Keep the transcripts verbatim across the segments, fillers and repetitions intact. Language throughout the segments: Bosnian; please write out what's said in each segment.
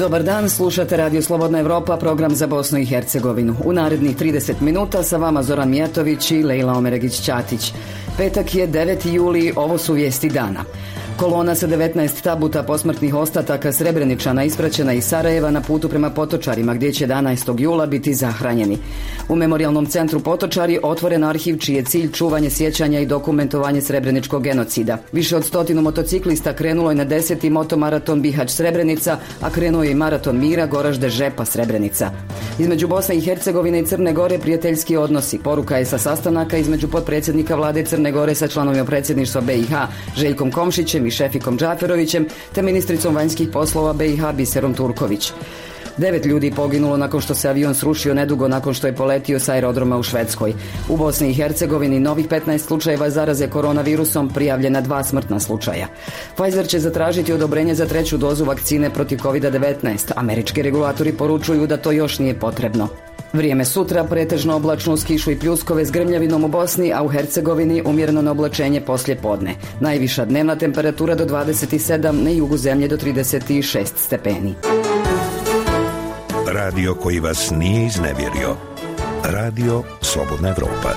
Dobar dan, slušate Radio Slobodna Evropa, program za Bosnu i Hercegovinu. U narednih trideset minuta sa vama Zoran Mijatović i Lejla Omeregić-Ćatić. Petak je deveti juli, ovo su vijesti dana. Kolona sa devetnaest tabuta posmrtnih ostataka Srebreničana ispraćena iz Sarajeva na putu prema Potočarima, gdje će jedanaestog jula biti zahranjeni. U Memorijalnom centru Potočari otvoren arhiv čiji je cilj čuvanje sjećanja i dokumentovanje srebreničkog genocida. Više od stotinu motociklista krenulo je na deseti motomaraton Bihać Srebrenica, a krenuo je i maraton mira Goražde Žepa Srebrenica. Između Bosne i Hercegovine i Crne Gore prijateljski odnosi. Poruka je sa sastanaka između potpredsjednika vlade Crne Gore sa članovima predsjedništva B i H Željkom Komšićem i Šefikom Džaferovićem te ministricom vanjskih poslova B i H Biserom Turković. Devet ljudi poginulo nakon što se avion srušio nedugo nakon što je poletio s aerodroma u Švedskoj. U Bosni i Hercegovini novih petnaest slučajeva zaraze koronavirusom, prijavljena dva smrtna slučaja. Pfizer će zatražiti odobrenje za treću dozu vakcine protiv kovid devetnaest. Američki regulatori poručuju da to još nije potrebno. Vrijeme sutra, pretežno oblačno uz kišu i pljuskove s grmljavinom u Bosni, a u Hercegovini umjereno na oblačenje poslije podne. Najviša dnevna temperatura do dvadeset sedam, na jugu zemlje do trideset šest stepeni. Radio koji vas nije iznevjerio. Radio Slobodna Evropa.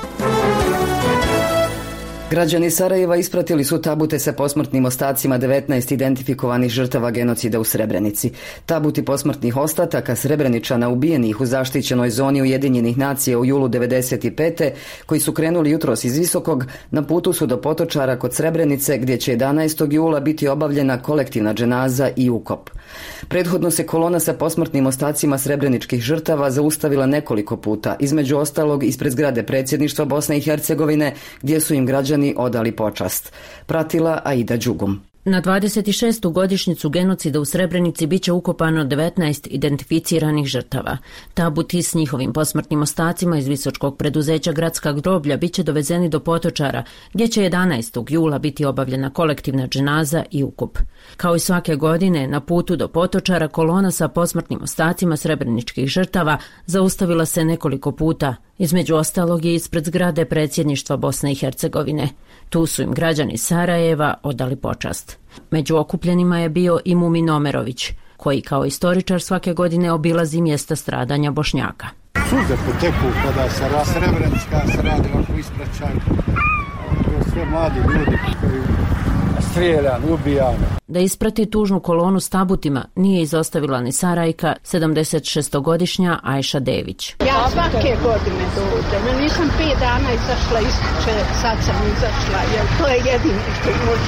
Građani Sarajeva ispratili su tabute sa posmrtnim ostacima devetnaest identifikovanih žrtava genocida u Srebrenici. Tabuti posmrtnih ostataka Srebreničana ubijenih u zaštićenoj zoni Ujedinjenih nacija u julu devedeset pete koji su krenuli jutros iz Visokog, na putu su do Potočara kod Srebrenice, gdje će jedanaestog jula biti obavljena kolektivna dženaza i ukop. Prethodno se kolona sa posmrtnim ostacima srebreničkih žrtava zaustavila nekoliko puta, između ostalog ispred zgrade predsjedništva Bosne i Hercegovine, gdje su im građani odali počast. Pratila Aida Đugum. Na dvadeset šestu godišnjicu genocida u Srebrenici biće ukopano devetnaest identificiranih žrtava. Tabuti s njihovim posmrtnim ostacima iz Visočkog preduzeća Gradska groblja biće dovezeni do Potočara, gdje će jedanaestog jula biti obavljena kolektivna dženaza i ukop. Kao i svake godine, na putu do Potočara kolona sa posmrtnim ostacima srebreničkih žrtava zaustavila se nekoliko puta, između ostalog i ispred zgrade predsjedništva Bosne i Hercegovine. Tu su im građani Sarajeva odali počast. Među okupljenima je bio i Mumin Omerović, koji kao istoričar svake godine obilazi mjesta stradanja Bošnjaka. Suze poteku kada se ra- Srebrenica se radi ovako ispraćaju. To sve mladi ljudi koji strijeljan, ubijan. Da isprati tužnu kolonu s tabutima nije izostavila ni Sarajka, sedamdesetšestogodišnja Ajša Dević. Ja svake godine dođem, nisam pet dana izašla ističe, sad sam izašla, jer to je jedino što može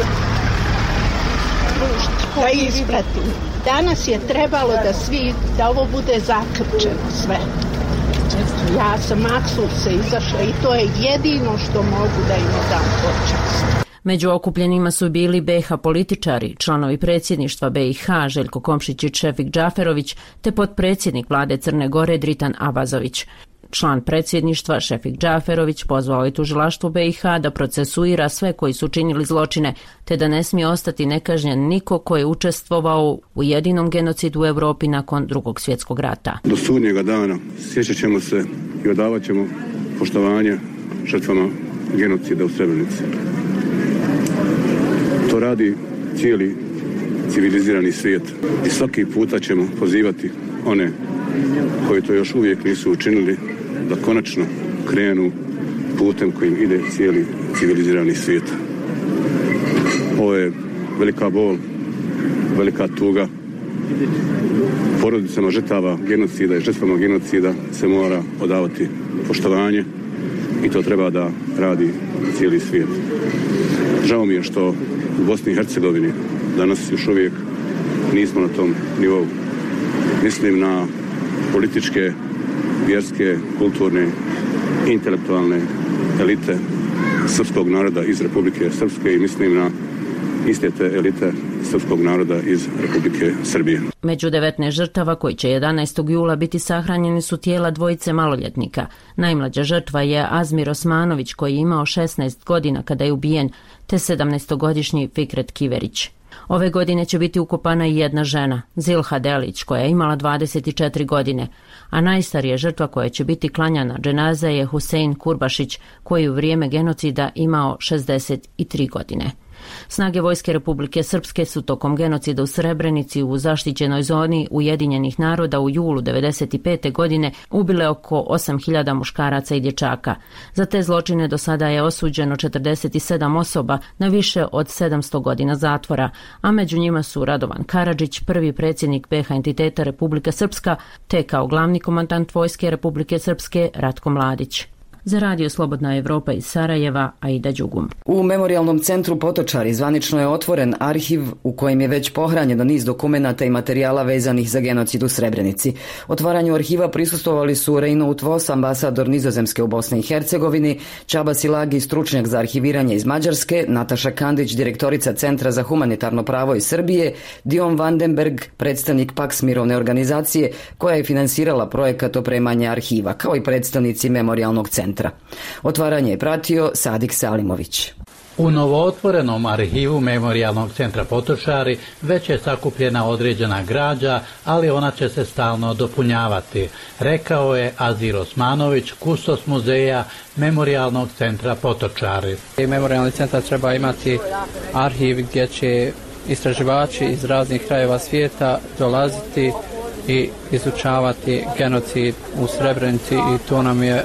pružiti, da ispratim. Danas je trebalo da svi, da ovo bude zakrčeno sve. Ja sam maksul se izašla i to je jedino što mogu da im dam počast. Među okupljenima su bili B i H političari, članovi predsjedništva B i H Željko Komšić i Šefik Džaferović, te potpredsjednik vlade Crne Gore Dritan Abazović. Član predsjedništva Šefik Džaferović pozvao je tužilaštvo B i H da procesuira sve koji su činili zločine, te da ne smije ostati nekažnjen niko ko je učestvovao u jedinom genocidu u Europi nakon Drugog svjetskog rata. Do sudnjega dana sjećat ćemo se i odavat ćemo poštovanje žrtvama genocida u Srebrenici. To radi cijeli civilizirani svijet i svaki puta ćemo pozivati one koji to još uvijek nisu učinili da konačno krenu putem kojim ide cijeli civilizirani svijet. Ovo je velika bol, velika tuga. Porodicama žrtava genocida i žrtvama genocida se mora odavati poštovanje i to treba da radi cijeli svijet. Žao mi je što u Bosni i Hercegovini danas još uvijek nismo na tom nivou. Mislim na političke, vjerske, kulturne, intelektualne elite srpskog naroda iz Republike Srpske i mislim na iste te elite srpskog naroda iz Republike Srbije. Među devetnaest žrtava koji će jedanaestog jula biti sahranjeni su tijela dvojice maloljetnika. Najmlađa žrtva je Azmir Osmanović koji je imao šesnaest godina kada je ubijen, te sedamnaestogodišnji Fikret Kiverić. Ove godine će biti ukopana i jedna žena, Zilha Delić, koja je imala dvadeset četiri godine, a najstarija žrtva koja će biti klanjana dženaza je Husein Kurbašić, koji u vrijeme genocida imao šezdeset tri godine. Snage Vojske Republike Srpske su tokom genocida u Srebrenici u zaštićenoj zoni Ujedinjenih naroda u julu devedeset pete. godine ubile oko osam hiljada muškaraca i dječaka. Za te zločine do sada je osuđeno četrdeset sedam osoba na više od sedamsto godina zatvora, a među njima su Radovan Karadžić, prvi predsjednik B iH entiteta Republika Srpska, te kao glavni komandant Vojske Republike Srpske Ratko Mladić. Za Radio Slobodna Evropa iz Sarajeva, Aida Đugum. U Memorijalnom centru Potočari zvanično je otvoren arhiv u kojem je već pohranjeno niz dokumenata i materijala vezanih za genocid u Srebrenici. Otvaranju arhiva prisustvovali su Reinout Vos, ambasador Nizozemske u Bosni i Hercegovini, Čaba Silagi, stručnjak za arhiviranje iz Mađarske, Nataša Kandić, direktorica Centra za humanitarno pravo iz Srbije, Dion Vandenberg, predstavnik Pax mirovne organizacije koja je finansirala projekat opremanja arhiva, kao i predstavnici Memorijalnog centra. Otvaranje je pratio Sadik Salimović. U novootvorenom arhivu Memorijalnog centra Potočari već je sakupljena određena građa, ali ona će se stalno dopunjavati, rekao je Azir Osmanović, kustos muzeja Memorijalnog centra Potočari. Memorijalni centar treba imati arhiv gdje će istraživači iz raznih krajeva svijeta dolaziti i izučavati genocid u Srebrenici i to nam je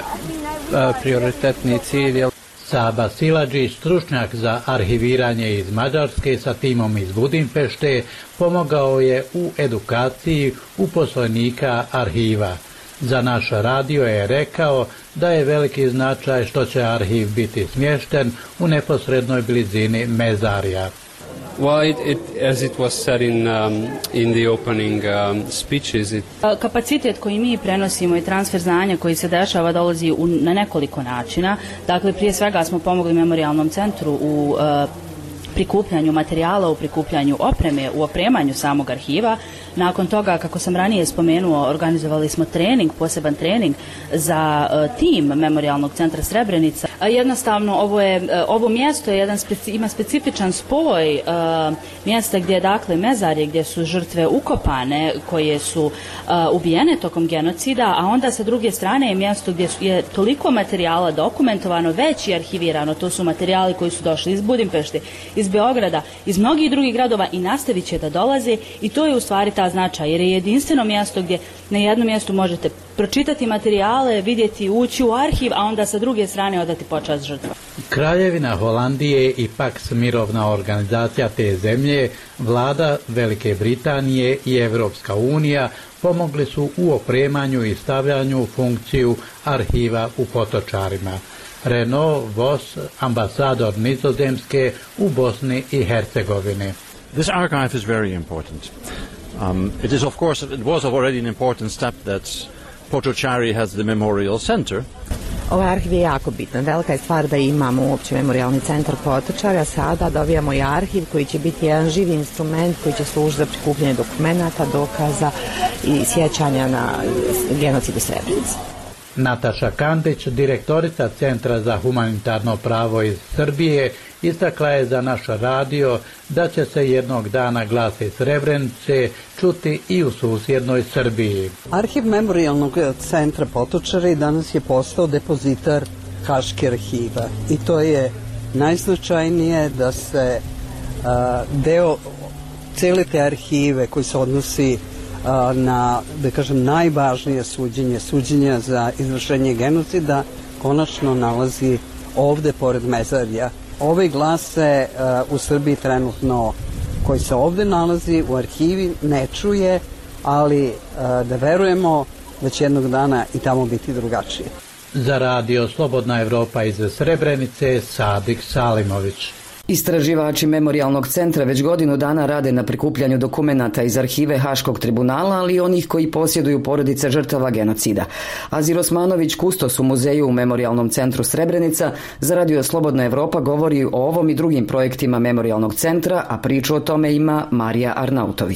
prioritetni cilj. Saba Siladži, stručnjak za arhiviranje iz Mađarske sa timom iz Budimpešte, pomogao je u edukaciji uposlenika arhiva. Za naš radio je rekao da je veliki značaj što će arhiv biti smješten u neposrednoj blizini mezarja. Well, it, it, as it was said in, um, in the opening um, speeches, it... Kapacitet koji mi prenosimo i transfer znanja koji se dešava dolazi u, na nekoliko načina. Dakle, prije svega smo pomogli Memorijalnom centru u uh, prikupljanju materijala, u prikupljanju opreme, u opremanju samog arhiva. Nakon toga, kako sam ranije spomenuo, organizovali smo trening, poseban trening za uh, tim Memorijalnog centra Srebrenica. A jednostavno, ovo, je, uh, ovo mjesto je jedan speci, ima specifičan spoj uh, mjesta gdje je dakle mezarje, gdje su žrtve ukopane, koje su uh, ubijene tokom genocida, a onda sa druge strane je mjesto gdje je toliko materijala dokumentovano, već i arhivirano. To su materijali koji su došli iz Budimpešte, iz Beograda, iz mnogih drugih gradova i nastavit će da dolaze, i to je u stvari ta značaj, jer je jedinstveno mjesto gdje na jednom mjestu možete pročitati materijale, vidjeti, ući u arhiv, a onda sa druge strane odati počast žrtva. Kraljevina Holandije i Pax mirovna organizacija te zemlje, vlada Velike Britanije i Evropska unija pomogli su u opremanju i stavljanju u funkciju arhiva u Potočarima. Renaud Vos, ambasador Nizozemske u Bosni i Hercegovini. This archive is very important. Um, it is of course, it was already an important step that Potočari has the memorial center. Ovaj arhiv je jako bitan. Velika je stvar da imamo uopće Memorijalni centar Potočari, a sada dobijamo i arhiv koji će biti jedan živi instrument koji će služiti za prikupljanje dokumenata, dokaza i sjećanja na genocid u Srebrenici. Nataša Kandić, direktorica Centra za humanitarno pravo iz Srbije, istakla je za naš radio da će se jednog dana glas iz Srebrenice čuti i u susjednoj Srbiji. Arhiv Memorijalnog centra Potočari danas je postao depozitar Haške arhiva i to je najznačajnije da se a, deo cijele te arhive koji se odnosi na, da kažem, najvažnije suđenje, suđenja za izvršenje genocida, konačno nalazi ovde pored mezarja. Ovaj glas se uh, u Srbiji trenutno, koji se ovde nalazi u arhivi, ne čuje, ali uh, da verujemo da će jednog dana i tamo biti drugačije. Za radio Slobodna Evropa iz Srebrenice, Sadik Salimović. Istraživači Memorijalnog centra već godinu dana rade na prikupljanju dokumenata iz arhive Haškog tribunala, ali i onih koji posjeduju porodice žrtava genocida. Azir Osmanović, kustos u muzeju u Memorijalnom centru Srebrenica, za radio Slobodna Evropa govori o ovom i drugim projektima Memorijalnog centra, a priču o tome ima Marija Arnautović.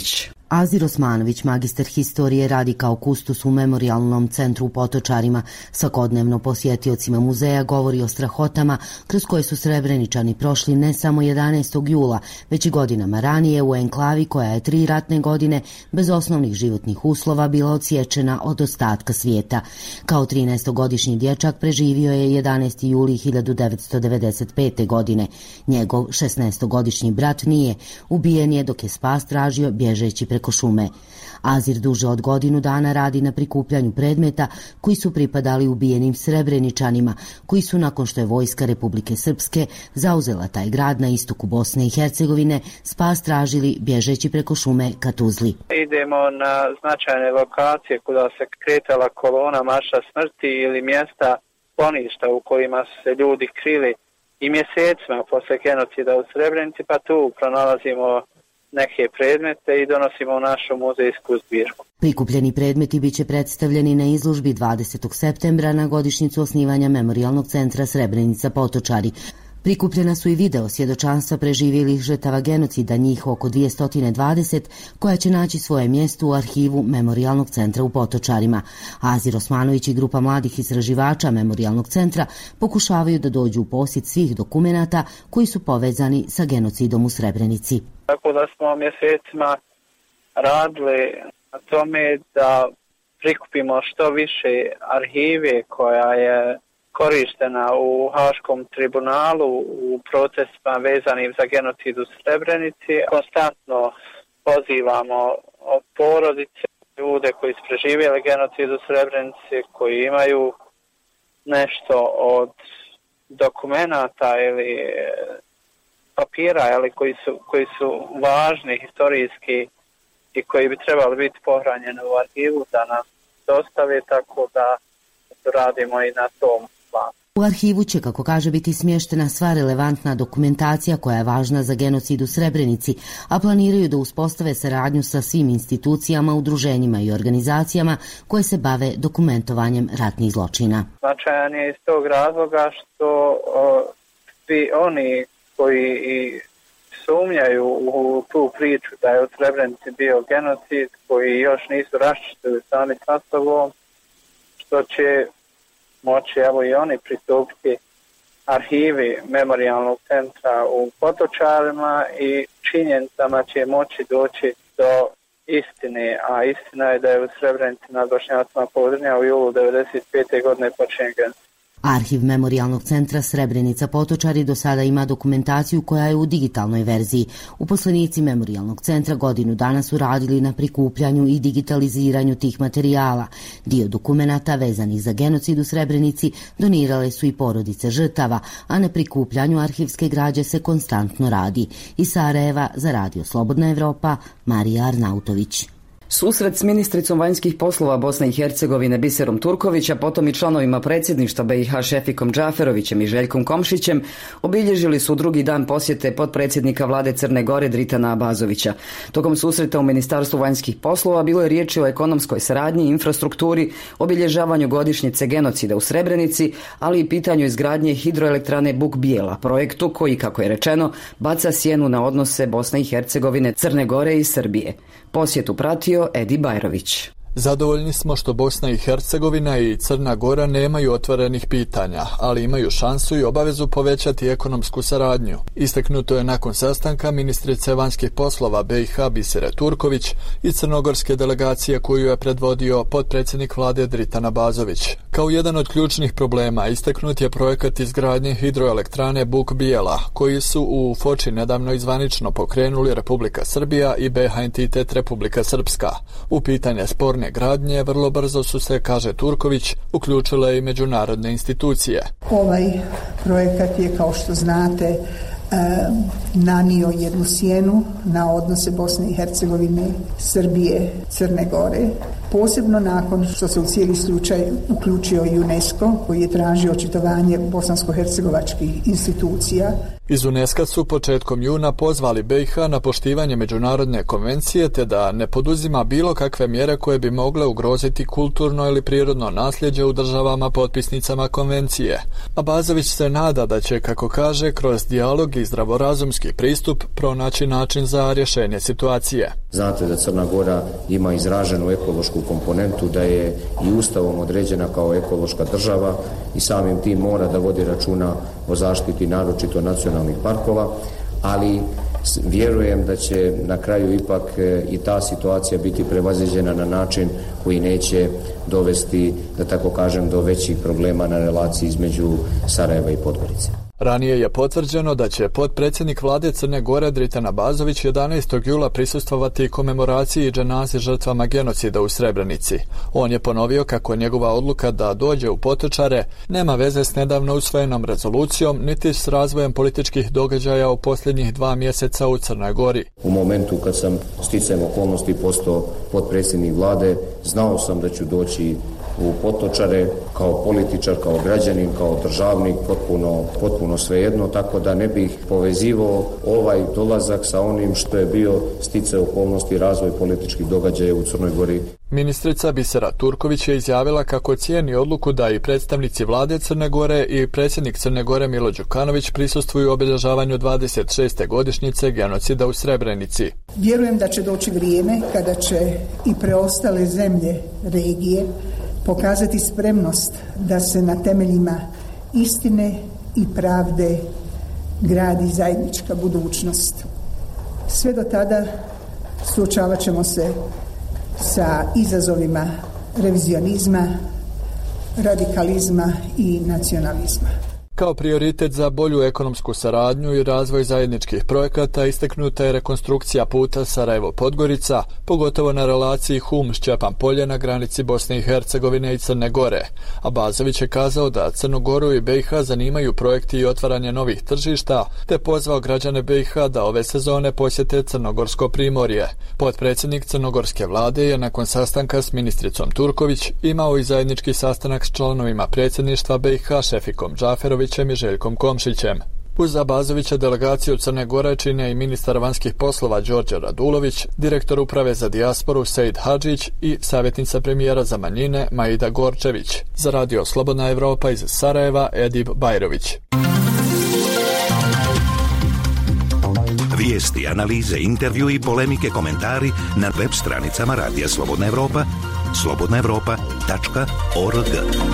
Azir Osmanović, magistar historije, radi kao kustos u memorijalnom centru u Potočarima. Svakodnevno posjetiocima muzeja govori o strahotama kroz koje su Srebreničani prošli ne samo jedanaestog jula, već i godinama ranije u enklavi koja je tri ratne godine bez osnovnih životnih uslova bila odsječena od ostatka svijeta. Kao trinaestogodišnji dječak preživio je jedanaesti juli hiljadu devetsto devedeset pete. godine. Njegov šesnaestogodišnji brat nije. Ubijen je dok je spas tražio bježeći preko šume. Azir duže od godinu dana radi na prikupljanju predmeta koji su pripadali ubijenim Srebreničanima, koji su nakon što je vojska Republike Srpske zauzela taj grad na istoku Bosne i Hercegovine spas tražili bježeći preko šume ka Tuzli. Idemo na značajne lokacije kuda se kretala kolona marša smrti ili mjesta skloništa u kojima su se ljudi krili i mjesecima posle genocida u Srebrenici, pa tu pronalazimo neke predmete i donosimo u našu muzejsku zbirku. Prikupljeni predmeti biće predstavljeni na izložbi dvadesetog septembra na godišnjicu osnivanja Memorijalnog centra Srebrenica Potočari. Prikupljena su i video svjedočanstva preživjelih žrtava genocida, njih oko dvjesto dvadeset, koja će naći svoje mjesto u arhivu Memorijalnog centra u Potočarima. Azir Osmanović i grupa mladih istraživača Memorijalnog centra pokušavaju da dođu u posjed svih dokumenata koji su povezani sa genocidom u Srebrenici. Tako da smo mjesecima radili na tome da prikupimo što više arhive koja je korištena u Haškom tribunalu u procesima vezanim za genocid u Srebrenici. Konstantno pozivamo porodice, ljude koji su preživjeli genocid u Srebrenici, koji imaju nešto od dokumenata ili papira, ali koji su, koji su važni historijski i koji bi trebali biti pohranjeni u arhivu da nam dostave, tako da radimo i na tom. U arhivu će, kako kaže, biti smještena sva relevantna dokumentacija koja je važna za genocid u Srebrenici, a planiraju da uspostave saradnju sa svim institucijama, udruženjima i organizacijama koje se bave dokumentovanjem ratnih zločina. Značajan je iz tog razloga što o, svi oni koji i sumnjaju u tu priču da je u Srebrenici bio genocid, koji još nisu raščistili sami sa sobom, što će moći evo i oni pristupiti arhivi Memorijalnog centra u Potočarima i činjenicama će moći doći do istine, a istina je da je u Srebrenici nad Bošnjacima Podrinja u julu devedeset pete. godine počinjen genocid. Arhiv Memorijalnog centra Srebrenica Potočari do sada ima dokumentaciju koja je u digitalnoj verziji. Uposlenici Memorijalnog centra godinu dana su radili na prikupljanju i digitaliziranju tih materijala. Dio dokumenata vezanih za genocid u Srebrenici donirale su i porodice žrtava, a na prikupljanju arhivske građe se konstantno radi. Iz Sarajeva za Radio Slobodna Evropa, Marija Arnautović. Susret s ministricom vanjskih poslova Bosne i Hercegovine Biserom Turković, a potom i članovima predsjedništva B i H Šefikom Džaferovićem i Željkom Komšićem obilježili su drugi dan posjete potpredsjednika vlade Crne Gore Dritana Abazovića. Tokom susreta u Ministarstvu vanjskih poslova bilo je riječi o ekonomskoj saradnji, infrastrukturi, obilježavanju godišnjice genocida u Srebrenici, ali i pitanju izgradnje hidroelektrane Buk Bijela, projektu koji, kako je rečeno, baca sjenu na odnose Bosne i Hercegovine, Crne Gore i Srbije. Posjetu pratio Edi Bajrović. Zadovoljni smo što Bosna i Hercegovina i Crna Gora nemaju otvorenih pitanja, ali imaju šansu i obavezu povećati ekonomsku saradnju. Istaknuto je nakon sastanka ministrice vanjskih poslova B i H Bisere Turković i crnogorske delegacije koju je predvodio potpredsjednik vlade Dritan Abazović. Kao jedan od ključnih problema istaknut je projekat izgradnje hidroelektrane Buk Bijela, koji su u Foči nedavno izvanično pokrenuli Republika Srbija i B H entitet Republika Srpska. U pitanje sporne gradnje vrlo brzo su se, kaže Turković, uključile i međunarodne institucije. Ovaj projekat je, kao što znate, nanio jednu sjenu na odnose Bosne i Hercegovine, Srbije, Crne Gore Posebno nakon što se u cijeli slučaj uključio i UNESCO koji je tražio očitovanje bosansko-hercegovačkih institucija. Iz UNESCO su početkom juna pozvali B i H na poštivanje međunarodne konvencije te da ne poduzima bilo kakve mjere koje bi mogle ugroziti kulturno ili prirodno nasljeđe u državama potpisnicama konvencije. Abazović se nada da će, kako kaže, kroz dijalog i zdravorazumski pristup pronaći način za rješenje situacije. Znate da Crna Gora ima izraženu ekološku komponentu, da je i ustavom određena kao ekološka država i samim tim mora da vodi računa o zaštiti naročito nacionalnih parkova, ali vjerujem da će na kraju ipak i ta situacija biti prevaziđena na način koji neće dovesti, da tako kažem, do većih problema na relaciji između Sarajeva i Podgorice. Ranije je potvrđeno da će potpredsjednik vlade Crne Gore Dritan Abazović jedanaestog jula prisustvovati komemoraciji i dženazi žrtvama genocida u Srebrenici. On je ponovio kako njegova odluka da dođe u Potočare nema veze s nedavno usvojenom rezolucijom niti s razvojem političkih događaja u posljednjih dva mjeseca u Crnoj Gori. U momentu kad sam sticajem okolnosti postao potpredsjednik vlade, znao sam da ću doći u Potočare kao političar, kao građanin, kao državnik, potpuno, potpuno svejedno, tako da ne bih povezivao ovaj dolazak sa onim što je bio sticaj okolnosti i razvoj političkih događaja u Crnoj Gori. Ministrica Bisera Turković je izjavila kako cijeni odluku da i predstavnici vlade Crne Gore i predsjednik Crne Gore Milo Đukanović prisustvuju obilježavanju dvadeset šeste godišnjice genocida u Srebrenici. Vjerujem da će doći vrijeme kada će i preostale zemlje regije pokazati spremnost da se na temeljima istine i pravde gradi zajednička budućnost. Sve do tada suočavat ćemo se sa izazovima revizionizma, radikalizma i nacionalizma. Kao prioritet za bolju ekonomsku saradnju i razvoj zajedničkih projekata istaknuta je rekonstrukcija puta Sarajevo-Podgorica, pogotovo na relaciji Hum-Šćepan polje na granici Bosne i Hercegovine i Crne Gore. Abazović je kazao da Crnu Goru i B i H zanimaju projekti i otvaranje novih tržišta, te pozvao građane B i H da ove sezone posjete Crnogorsko primorje. Potpredsjednik crnogorske vlade je nakon sastanka s ministricom Turković imao i zajednički sastanak s članovima predsjedništva B i H Šefikom Džaferović i Željkom Komšićem. Uz Abazovića delegaciju Crne Gore čine i ministar vanjskih poslova Đorđe Radulović, direktor uprave za dijasporu Sejid Hadžić i savjetnica premijera za manjine Maida Gorčević. Za radio Slobodna Evropa iz Sarajeva Edib Bajrović. Vijesti, analize, intervju i polemike, komentari na web stranicama Radija Slobodna Evropa, slobodna evropa tačka org.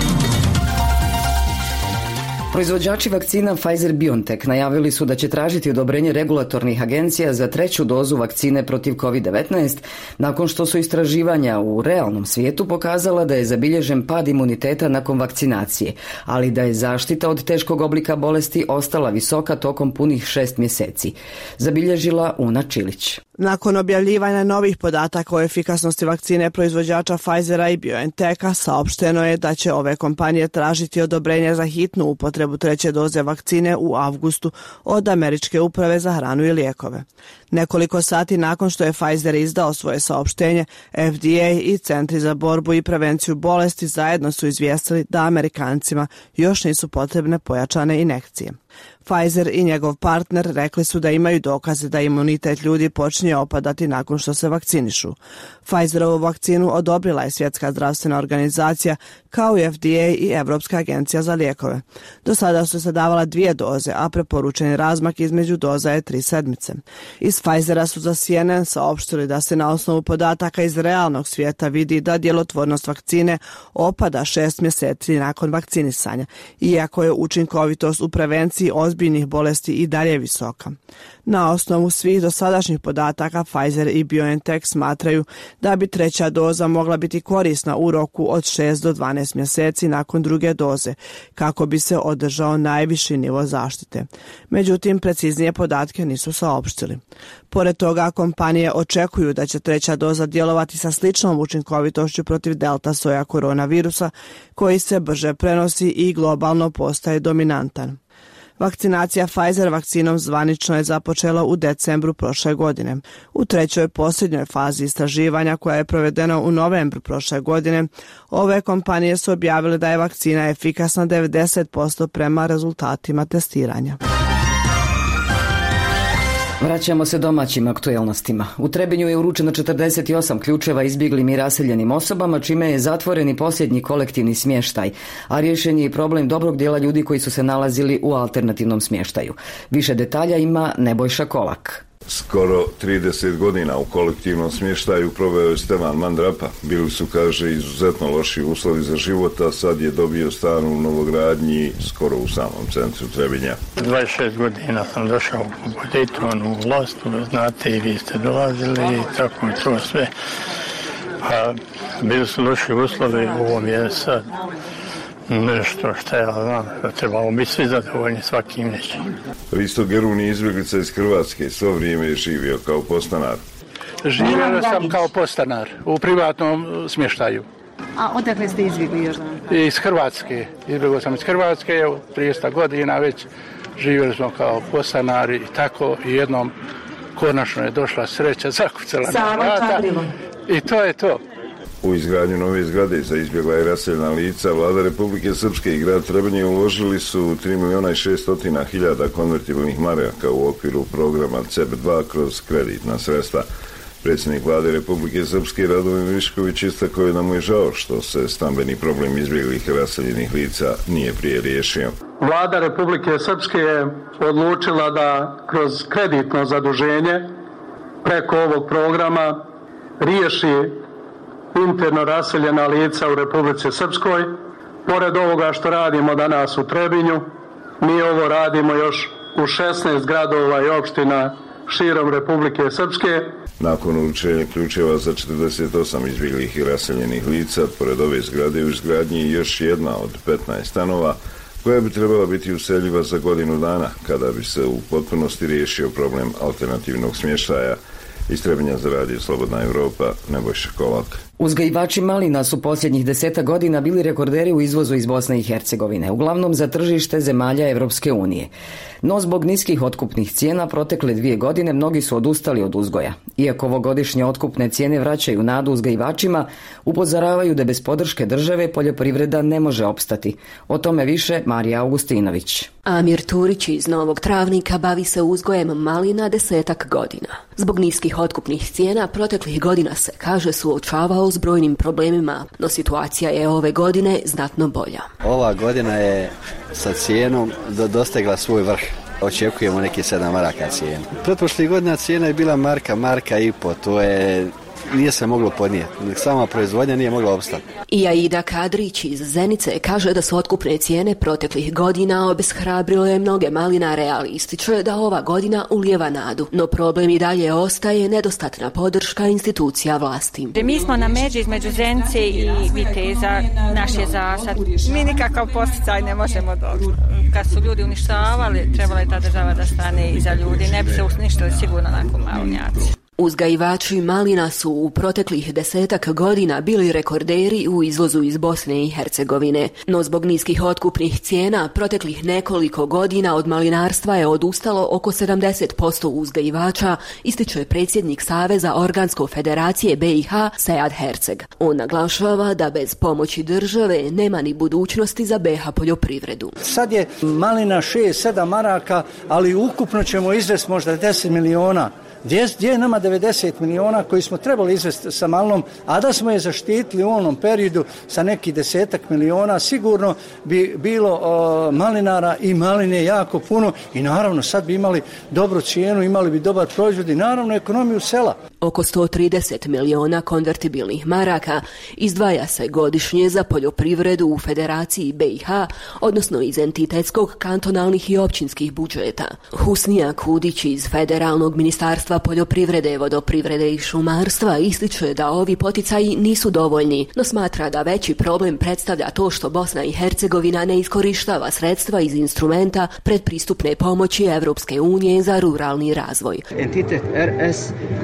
Proizvođači vakcina Pfizer-BioNTech najavili su da će tražiti odobrenje regulatornih agencija za treću dozu vakcine protiv kovid devetnaest nakon što su istraživanja u realnom svijetu pokazala da je zabilježen pad imuniteta nakon vakcinacije, ali da je zaštita od teškog oblika bolesti ostala visoka tokom punih šest mjeseci. Zabilježila Una Čilić. Nakon objavljivanja novih podataka o efikasnosti vakcine proizvođača Pfizera i BioNTecha saopšteno je da će ove kompanije tražiti odobrenje za hitnu upotrebu treće doze vakcine u avgustu od Američke uprave za hranu i lijekove. Nekoliko sati nakon što je Pfizer izdao svoje saopštenje, F D A i Centri za borbu i prevenciju bolesti zajedno su izvijestili da Amerikancima još nisu potrebne pojačane injekcije. Pfizer i njegov partner rekli su da imaju dokaze da imunitet ljudi počinje opadati nakon što se vakcinišu. Pfizerovu vakcinu odobrila je Svjetska zdravstvena organizacija kao i F D A i Evropska agencija za lijekove. Do sada su se davala dvije doze, a preporučeni razmak između doza je tri sedmice. Iz Pfizera su za C N N saopštili da se na osnovu podataka iz realnog svijeta vidi da djelotvornost vakcine opada šest mjeseci nakon vakcinisanja, iako je učinkovitost u prevenciji ozbiljnih bolesti i dalje visoka. Na osnovu svih dosadašnjih podataka Pfizer i BioNTech smatraju da bi treća doza mogla biti korisna u roku od šest do dvanaest mjeseci nakon druge doze, kako bi se održao najviši nivo zaštite. Međutim, preciznije podatke nisu saopštili. Pored toga, kompanije očekuju da će treća doza djelovati sa sličnom učinkovitošću protiv delta soja koronavirusa, koji se brže prenosi i globalno postaje dominantan. Vakcinacija Pfizer vakcinom zvanično je započela u decembru prošle godine. U trećoj posljednjoj fazi istraživanja koja je provedena u novembru prošle godine, ove kompanije su objavile da je vakcina efikasna devedeset posto prema rezultatima testiranja. Vraćamo se domaćim aktuelnostima. U Trebinju je uručeno četrdeset osam ključeva izbjeglim i raseljenim osobama, čime je zatvoren i posljednji kolektivni smještaj, a riješen je i problem dobrog dijela ljudi koji su se nalazili u alternativnom smještaju. Više detalja ima Nebojša Kolak. Skoro trideset godina u kolektivnom smještaju proveo je Stevan Mandrapa. Bili su, kaže, izuzetno loši uslovi za život, a sad je dobio stan u novogradnji skoro u samom centru Trebinja. dvadeset šest godina sam došao u Dayton, u Vlastu, znate i vi ste dolazili i tako mi to sve. A bili su loši uslovi, u ovom je sad nešto što ja znam, da trebamo biti svi zadovoljni svakim nečim. Risto Gerun je izbjeglica iz Hrvatske, svo vrijeme je živio kao podstanar. Živio sam kao podstanar u privatnom smještaju. A odakle ste izbjegli još? Iz Hrvatske. Izbjegao sam iz Hrvatske, evo, trideset godina već živjeli smo kao podstanari i tako i jednom konačno je došla sreća, zakucala na vrata i to je to. U izgradnju nove zgrade za izbjegla i raseljena lica Vlada Republike Srpske i grad Trebinje uložili su tri milijuna i šestotina hiljada konvertibilnih maraka u okviru programa C E B dva kroz kreditna sredstva. Predsjednik Vlade Republike Srpske Radovan Višković istakao je da mu je žao što se stambeni problem izbjeglih i raseljenih lica nije prije riješio. Vlada Republike Srpske je odlučila da kroz kreditno zaduženje preko ovog programa riješi interno raseljena lica u Republici Srpskoj. Pored ovoga što radimo danas u Trebinju, mi ovo radimo još u šesnaest gradova i opština širom Republike Srpske. Nakon uručenja ključeva za četrdeset osam izbjeglih i raseljenih lica, pored ove zgrade u izgradnji još jedna od petnaest stanova, koja bi trebala biti useljiva za godinu dana, kada bi se u potpunosti riješio problem alternativnog smještaja. Iz Trebinja za radio Slobodna Evropa, Nebojša Kolak. Uzgajivači malina su posljednjih deseta godina bili rekorderi u izvozu iz Bosne i Hercegovine, uglavnom za tržište zemalja Evropske unije. No zbog niskih otkupnih cijena protekle dvije godine mnogi su odustali od uzgoja. Iako ovogodišnje otkupne cijene vraćaju nadu uzgajivačima, upozoravaju da bez podrške države poljoprivreda ne može opstati. O tome više Marija Augustinović. Amir Turić iz Novog Travnika bavi se uzgojem malina desetak godina. Zbog niskih otkupnih cijena proteklih godina se, kaže, suočavao s brojnim problemima, no situacija je ove godine znatno bolja. Ova godina je sa cijenom dostegla svoj vrh. Očekujemo neki sedam maraka cijenu. Pretprošlih godina cijena je bila marka, marka i po, to je nije se moglo podnijeti. Sama proizvodnja nije mogla opstati. I Aida Kadrić iz Zenice kaže da su otkupne cijene proteklih godina obeshrabrile mnoge malinare, ali ističe da ova godina ulijeva nadu. No problem i dalje ostaje nedostatna podrška institucija vlasti. Mi smo na međi između Zenice i Viteza, naš je zasad. Mi nikakav posticaj ne možemo dobiti. Kad su ljudi uništavali, trebala je ta država da stane iza ljudi. Ne bi se uništili sigurno nakon malnjaci. Uzgajivači malina su u proteklih desetak godina bili rekorderi u izvozu iz Bosne i Hercegovine, no zbog niskih otkupnih cijena proteklih nekoliko godina od malinarstva je odustalo oko sedamdeset posto uzgajivača, ističe predsjednik Saveza Organsko federacije B i H Sead Herceg. On naglašava da bez pomoći države nema ni budućnosti za B i H poljoprivredu. Sad je malina šest sedam maraka, ali ukupno ćemo izvesti možda deset miliona. Gdje, gdje je nama devedeset miliona koji smo trebali izvesti sa malinom, a da smo je zaštitili u onom periodu sa neki desetak miliona, sigurno bi bilo o, malinara i maline jako puno i naravno sad bi imali dobru cijenu, imali bi dobar proizvod i naravno ekonomiju sela. Oko sto trideset miliona konvertibilnih maraka izdvaja se godišnje za poljoprivredu u Federaciji B i H, odnosno iz entitetskog, kantonalnih i općinskih budžeta. Husnija Kudić iz Federalnog ministarstva poljoprivrede, vodoprivrede i šumarstva ističe da ovi poticaji nisu dovoljni, no smatra da veći problem predstavlja to što Bosna i Hercegovina ne iskorištava sredstva iz instrumenta predpristupne pomoći Evropske unije za ruralni razvoj. Entitet R S ne želi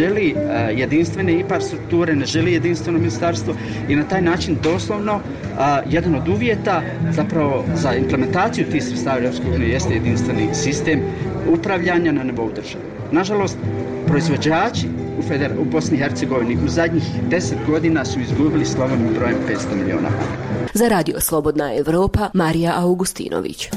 želi uh, jedinstvene I P A R strukture, ne želi jedinstveno ministarstvo i na taj način doslovno uh, jedan od uvjeta zapravo za implementaciju tih sredstava Europske unije jeste jedinstveni sistem upravljanja na nivou države. Nažalost, proizvođači u, Feder, u Bosni i Hercegovini u zadnjih deset godina su izgubili slovnim brojem petsto miliona. Za Radio Slobodna Evropa, Marija Augustinović.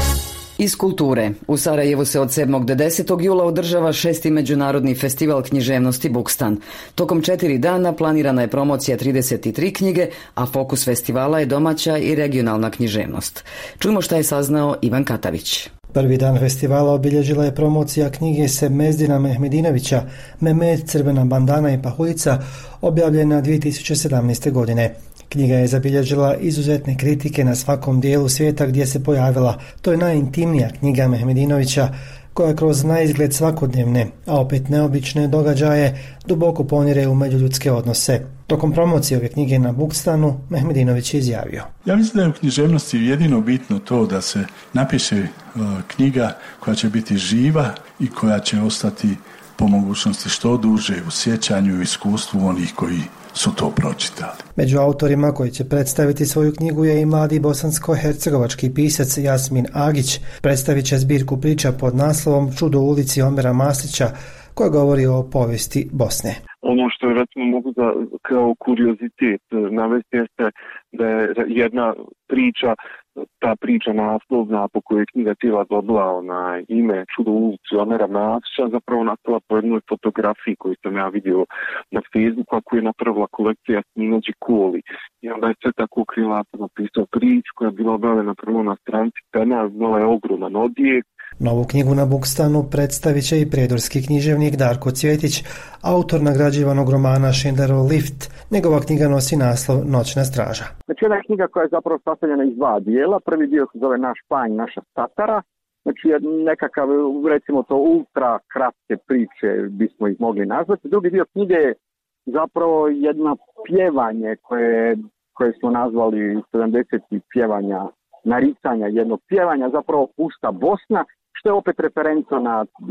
Iz kulture. U Sarajevu se od sedmog do desetog jula održava šesti međunarodni festival književnosti Bukstan. Tokom četiri dana planirana je promocija trideset tri knjige, a fokus festivala je domaća i regionalna književnost. Čujmo šta je saznao Ivan Katavić. Prvi dan festivala obilježila je promocija knjige Sebmezdina Mehmedinovića Mehmed, crvena bandana i pahuljica, objavljena dvije tisuće sedamnaeste. godine. Knjiga je zabilježila izuzetne kritike na svakom dijelu svijeta gdje se pojavila. To je najintimnija knjiga Mehmedinovića, koja kroz naizgled svakodnevne, a opet neobične događaje duboko ponire u međuljudske odnose. Tokom promocije ove knjige na Bukstanu, Mehmedinović je izjavio: Ja mislim da je u književnosti jedino bitno to da se napiše uh, knjiga koja će biti živa i koja će ostati po mogućnosti što duže u sjećanju i iskustvu onih koji su to pročitali. Među autorima koji će predstaviti svoju knjigu je i mladi bosansko-hercegovački pisac Jasmin Agić. Predstavit će zbirku priča pod naslovom Čudo u ulici Omera Maslića, koja govori o povijesti Bosne. Ono što recimo mogu da kao kuriozitet navesti jeste da je jedna priča, ta priča naslovna po kojoj je knjiga cijela dobila ona ime Čudo u ulici Omera Maslića, zapravo nastala po jednoj fotografiji koju sam ja vidio na Facebooku, koju je napravila kolekcija Sninođi Koli. I onda je sve tako krilato napisao priču koja je bila objavljena prvo na stranci Penal, imala je ogroman odjek. Novu knjigu na Bukstanu predstavit će i prijedorski književnik Darko Cvjetić, autor nagrađivanog romana Schindlerov lift. Njegova knjiga nosi naslov Noćna straža. Znači, jedna knjiga koja je zapravo sastavljena iz dva dijela. Prvi dio se zove Naš panj, naša statara. Znači, nekakav, recimo to, ultra kratke priče bismo ih mogli nazvati. Drugi dio knjige je zapravo jedno pjevanje koje, koje smo nazvali sedamdesetih pjevanja, naricanja jednog pjevanja, zapravo Pusta Bosna, što je opet referenca na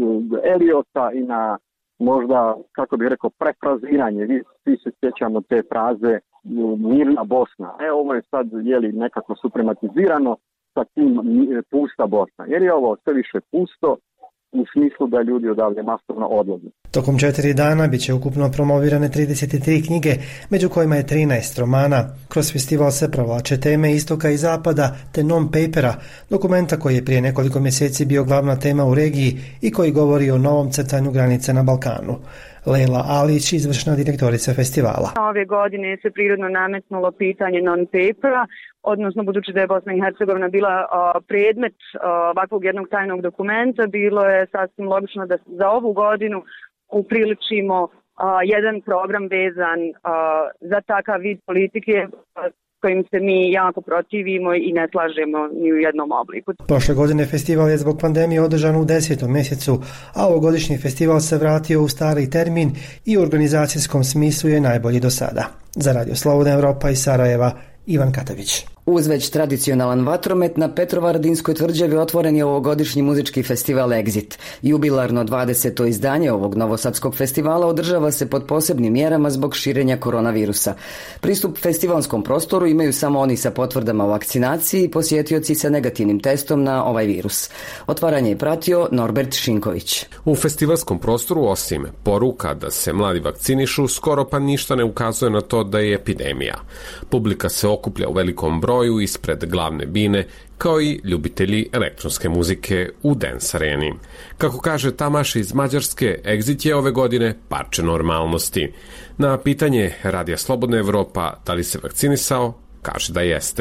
Eliota i na možda, kako bih rekao, prefraziranje. Vi svi se sjećamo te fraze Mirna Bosna. E, ovo je sad, jeli, nekako suprematizirano sa tim Pusta Bosna. Jer je ovo sve više pusto u smislu da ljudi odavde masovno odlaze. Tokom četiri dana bit će ukupno promovirane trideset tri knjige, među kojima je trinaest romana. Kroz festival se provlače teme istoka i zapada te non-papera, dokumenta koji je prije nekoliko mjeseci bio glavna tema u regiji i koji govori o novom crtanju granice na Balkanu. Lejla Alić, izvršna direktorica festivala. Ove godine se prirodno nametnulo pitanje non-papera, odnosno budući da je Bosna i Hercegovina bila o, predmet o, ovakvog jednog tajnog dokumenta, bilo je sasvim logično da za ovu godinu upriličimo o, jedan program vezan o, za takav vid politike kojim se mi jako protivimo i ne slažemo ni u jednom obliku. Prošle godine festival je zbog pandemije održan u desetom mjesecu, a ovogodišnji festival se vratio u stari termin i u organizacijskom smislu je najbolji do sada. Za Radio Slobodna Evropa iz Sarajeva, Ivan Katavić. Uz već tradicionalan vatromet na Petrovaradinskoj tvrđavi otvoren je ovogodišnji muzički festival Exit. Jubilarno dvadeseto izdanje ovog novosadskog festivala održava se pod posebnim mjerama zbog širenja koronavirusa. Pristup festivalskom prostoru imaju samo oni sa potvrdama o vakcinaciji i posjetioci sa negativnim testom na ovaj virus. Otvaranje je pratio Norbert Šinković. U festivalskom prostoru, osim poruka da se mladi vakcinišu, skoro pa ništa ne ukazuje na to da je epidemija. Publika se okuplja u velikom broju ispred glavne bine, kao i ljubitelji elektronske muzike u Dance Areni. Kako kaže Tamaš iz Mađarske, Exit je ove godine parče normalnosti. Na pitanje Radija Slobodna Evropa da li se vakcinisao, kaže da jeste.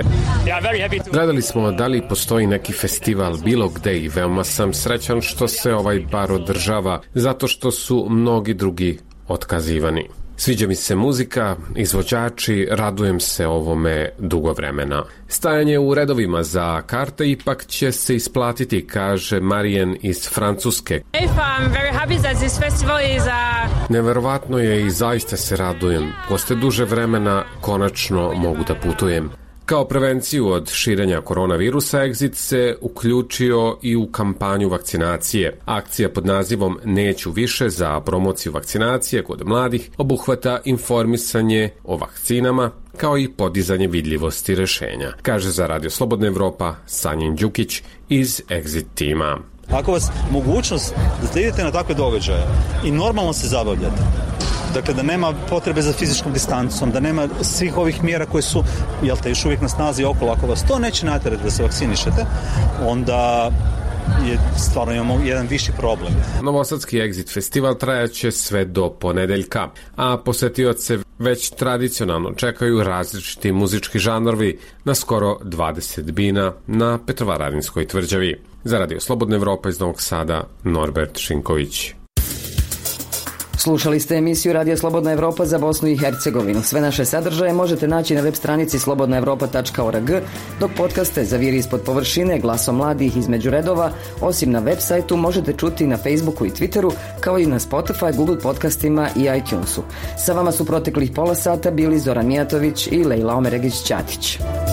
Gledali smo da li postoji neki festival bilo gde i veoma sam srećan što se ovaj bar održava, zato što su mnogi drugi otkazivani. Sviđa mi se muzika, izvođači, radujem se ovome dugo vremena. Stajanje u redovima za karte ipak će se isplatiti, kaže Marijen iz Francuske. Neverovatno je i zaista se radujem. Posle duže vremena konačno mogu da putujem. Kao prevenciju od širenja koronavirusa, Exit se uključio i u kampanju vakcinacije. Akcija pod nazivom Neću više za promociju vakcinacije kod mladih obuhvata informisanje o vakcinama, kao i podizanje vidljivosti rešenja, kaže za Radio Slobodna Evropa Sanjin Đukić iz Exit tima. Ako vas mogućnost da idete na takve događaje i normalno se zabavljate, dakle da nema potrebe za fizičkom distancom, da nema svih ovih mjera koje su, jel te, još uvijek na snazi okolo, ako vas to neće natjerati da se vakcinišete, onda je stvarno imamo jedan viši problem. Novosadski Exit festival trajaće sve do ponedeljka, a posetioce već tradicionalno čekaju različiti muzički žanrovi na skoro dvadeset bina na Petrovaradinskoj tvrđavi. Za Radio Slobodna Evropa iz Novog Sada, Norbert Šinković. Slušali ste emisiju Radio Slobodna Evropa za Bosnu i Hercegovinu. Sve naše sadržaje možete naći na web stranici slobodna evropa tačka org, dok podcaste za Vir ispod površine, Glasom mladih između redova, osim na web sajtu, možete čuti na Facebooku i Twitteru, kao i na Spotify, Google podcastima i iTunesu. Sa vama su proteklih pola sata bili Zoran Mijatović i Lejla Omeregić-Ćatić.